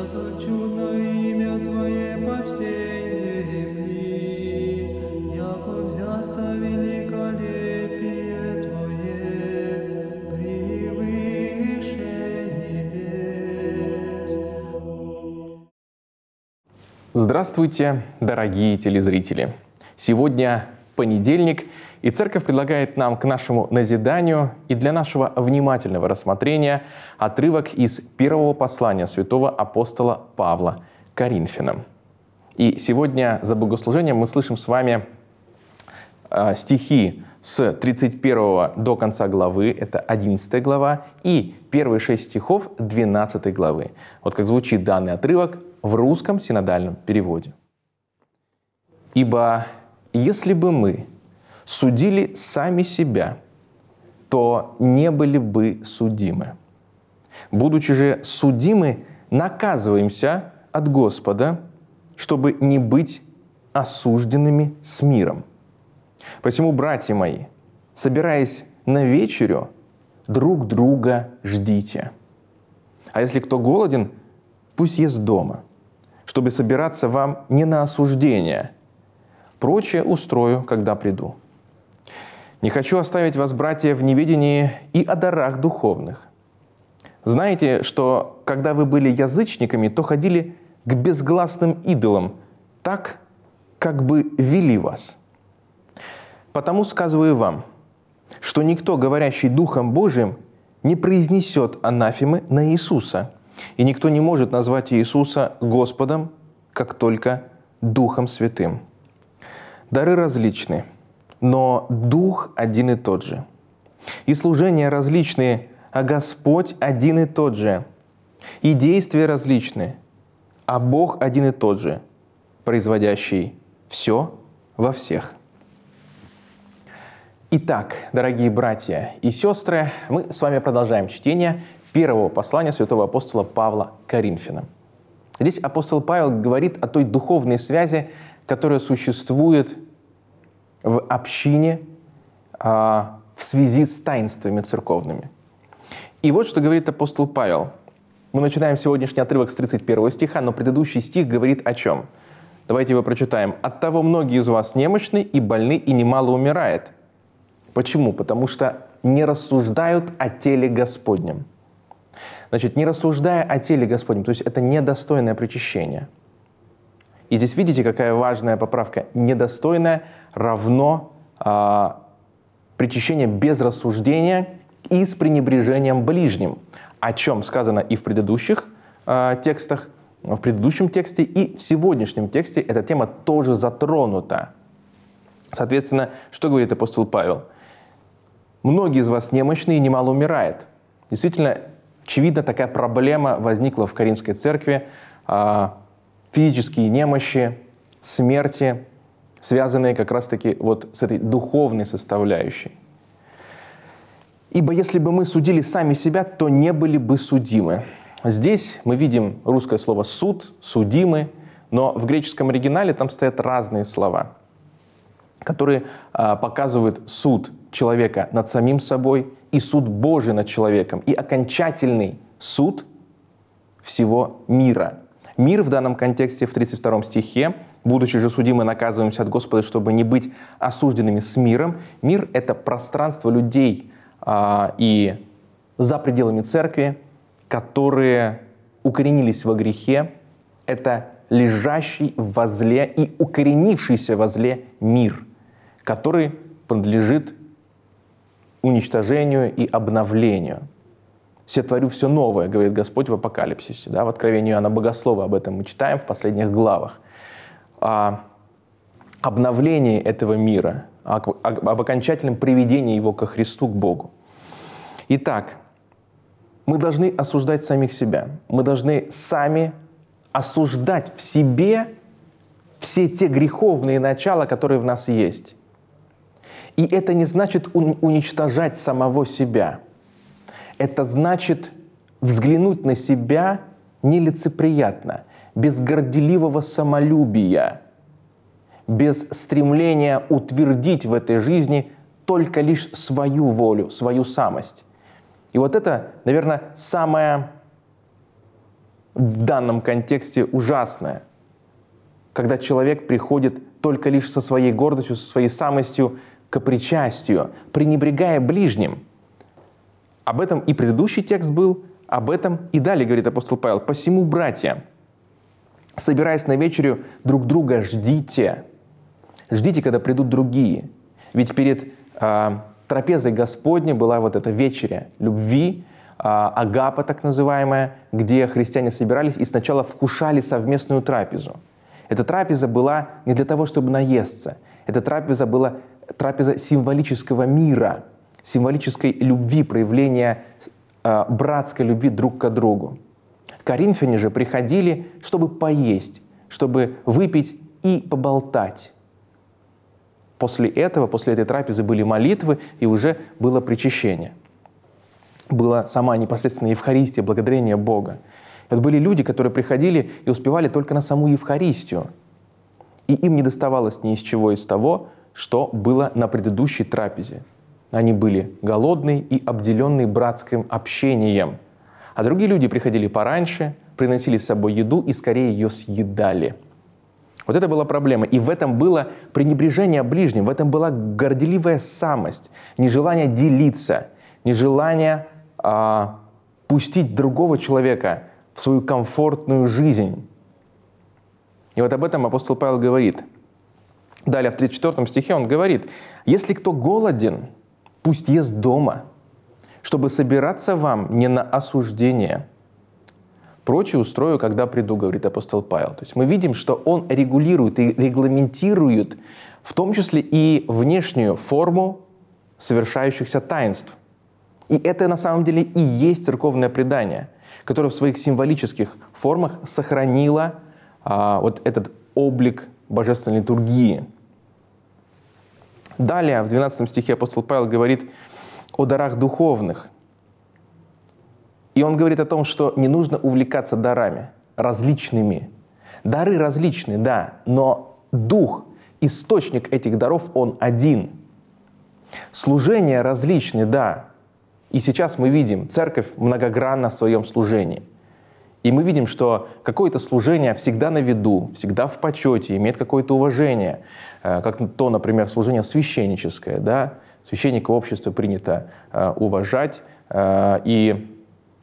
яко чудно имя Твое по всей земли, яко взясто великолепие Твое превыше небес. Здравствуйте, дорогие телезрители! Сегодня понедельник, и Церковь предлагает нам к нашему назиданию и для нашего внимательного рассмотрения отрывок из первого послания святого апостола Павла Коринфянам. И сегодня за богослужением мы слышим с вами стихи с 31 до конца главы, это 11 глава, и первые 6 стихов 12 главы. Вот как звучит данный отрывок в русском синодальном переводе. «Ибо если бы мы судили сами себя, то не были бы судимы. Будучи же судимы, наказываемся от Господа, чтобы не быть осужденными с миром. Посему, братья мои, собираясь на вечерю, друг друга ждите. А если кто голоден, пусть ест дома, чтобы собираться вам не на осуждение. Прочее устрою, когда приду. Не хочу оставить вас, братья, в неведении и о дарах духовных. Знаете, что когда вы были язычниками, то ходили к безгласным идолам, так, как бы вели вас. Потому сказываю вам, что никто, говорящий Духом Божиим, не произнесет анафемы на Иисуса, и никто не может назвать Иисуса Господом, как только Духом Святым. Дары различны, но Дух один и тот же. И служения различные, а Господь один и тот же. И действия различны, а Бог один и тот же, производящий все во всех». Итак, дорогие братья и сестры, мы с вами продолжаем чтение первого послания святого апостола Павла Коринфянам. Здесь апостол Павел говорит о той духовной связи, которая существует в общине в связи с таинствами церковными. И вот что говорит апостол Павел. Мы начинаем сегодняшний отрывок с 31 стиха, но предыдущий стих говорит о чем? Давайте его прочитаем. «Оттого многие из вас немощны и больны, и немало умирает». Почему? Потому что не рассуждают о теле Господнем. Значит, не рассуждая о теле Господнем, то есть это недостойное причащение. И здесь видите, какая важная поправка. Недостойное равно причащение без рассуждения и с пренебрежением ближним, о чем сказано и в предыдущих текстах, в предыдущем тексте, и в сегодняшнем тексте эта тема тоже затронута. Соответственно, что говорит апостол Павел? Многие из вас немощны и немало умирает. Действительно, очевидно, такая проблема возникла в Коринфской церкви. Физические немощи, смерти, связанные как раз-таки вот с этой духовной составляющей. «Ибо если бы мы судили сами себя, то не были бы судимы». Здесь мы видим русское слово «суд», «судимы», но в греческом оригинале там стоят разные слова, которые показывают суд человека над самим собой и суд Божий над человеком, и окончательный суд всего мира. Мир в данном контексте в 32 стихе, будучи же судимы, наказываемся от Господа, чтобы не быть осужденными с миром. Мир — это пространство людей и за пределами церкви, которые укоренились во грехе. Это лежащий во зле и укоренившийся во зле мир, который подлежит уничтожению и обновлению. «Се творю все новое», говорит Господь в Апокалипсисе. Да, в Откровении Иоанна Богослова об этом мы читаем в последних главах. О обновлении этого мира, об окончательном приведении его ко Христу, к Богу. Итак, мы должны осуждать самих себя. Мы должны сами осуждать в себе все те греховные начала, которые в нас есть. И это не значит уничтожать самого себя. Это значит взглянуть на себя нелицеприятно, без горделивого самолюбия, без стремления утвердить в этой жизни только лишь свою волю, свою самость. И вот это, наверное, самое в данном контексте ужасное, когда человек приходит только лишь со своей гордостью, со своей самостью к причастию, пренебрегая ближним. Об этом и предыдущий текст был, об этом и далее говорит апостол Павел. «Посему, братья, собираясь на вечерю, друг друга ждите». Ждите, когда придут другие. Ведь перед трапезой Господней была вот эта вечеря любви, агапа так называемая, где христиане собирались и сначала вкушали совместную трапезу. Эта трапеза была не для того, чтобы наесться. Эта трапеза была трапеза символического мира, символической любви, проявления братской любви друг к другу. Коринфяне же приходили, чтобы поесть, чтобы выпить и поболтать. После этого, после этой трапезы были молитвы, и уже было причащение. Была сама непосредственная Евхаристия, благодарение Бога. И вот были люди, которые приходили и успевали только на саму Евхаристию. И им не доставалось ни из чего из того, что было на предыдущей трапезе. Они были голодные и обделенные братским общением. А другие люди приходили пораньше, приносили с собой еду и скорее ее съедали. Вот это была проблема. И в этом было пренебрежение ближним, в этом была горделивая самость, нежелание делиться, нежелание пустить другого человека в свою комфортную жизнь. И вот об этом апостол Павел говорит. Далее в 34 стихе он говорит: «Если кто голоден, пусть ест дома, чтобы собираться вам не на осуждение. Прочее устрою, когда приду», говорит апостол Павел. То есть мы видим, что он регулирует и регламентирует в том числе и внешнюю форму совершающихся таинств. И это на самом деле и есть церковное предание, которое в своих символических формах сохранило вот этот облик божественной литургии. Далее, в 12 стихе апостол Павел говорит о дарах духовных. И он говорит о том, что не нужно увлекаться дарами различными. Дары различны, да, но дух, источник этих даров, он один. Служения различны, да. И сейчас мы видим, церковь многогранна в своем служении. И мы видим, что какое-то служение всегда на виду, всегда в почете, имеет какое-то уважение. Как то, например, служение священническое. Да? Священника общества принято уважать, и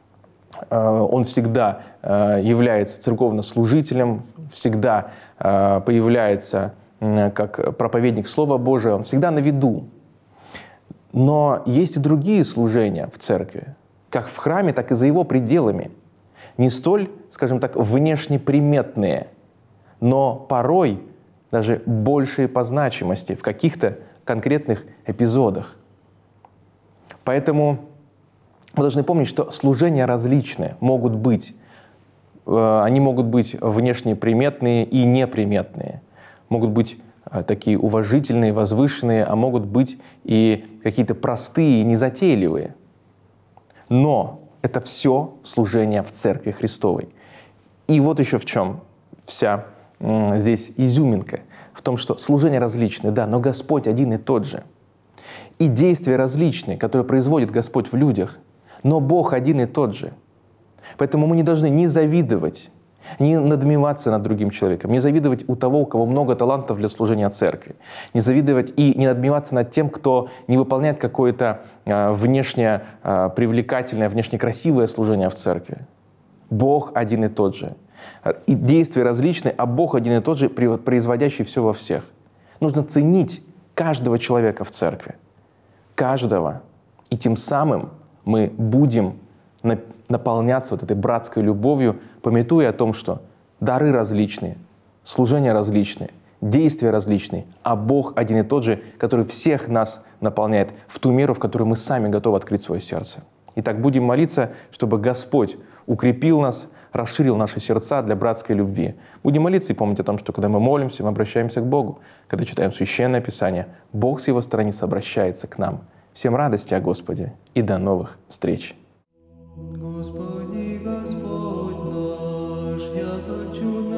он всегда является церковнослужителем, всегда появляется как проповедник Слова Божия, он всегда на виду. Но есть и другие служения в церкви, как в храме, так и за его пределами. Не столь, скажем так, внешне приметные, но порой даже большие по значимости в каких-то конкретных эпизодах. Поэтому мы должны помнить, что служения различные могут быть. Они могут быть внешне приметные и неприметные. Могут быть такие уважительные, возвышенные, а могут быть и какие-то простые, незатейливые. Но это все служение в Церкви Христовой. И вот еще в чем вся здесь изюминка. В том, что служения различны, да, но Господь один и тот же. И действия различные, которые производит Господь в людях, но Бог один и тот же. Поэтому мы не должны ни завидовать, ни надмеваться над другим человеком, не завидовать у того, у кого много талантов для служения церкви, не завидовать и не надмеваться над тем, кто не выполняет какое-то внешне привлекательное, внешне красивое служение в церкви. Бог один и тот же. И действия различны, а Бог один и тот же, производящий все во всех. Нужно ценить каждого человека в церкви. Каждого. И тем самым мы будем наполняться вот этой братской любовью, памятуя о том, что дары различные, служения различные, действия различные, а Бог один и тот же, который всех нас наполняет в ту меру, в которую мы сами готовы открыть свое сердце. Итак, будем молиться, чтобы Господь укрепил нас, расширил наши сердца для братской любви. Будем молиться и помнить о том, что когда мы молимся, мы обращаемся к Богу. Когда читаем Священное Писание, Бог с Его стороны обращается к нам. Всем радости о Господе и до новых встреч! Господи, Господь наш, я хочу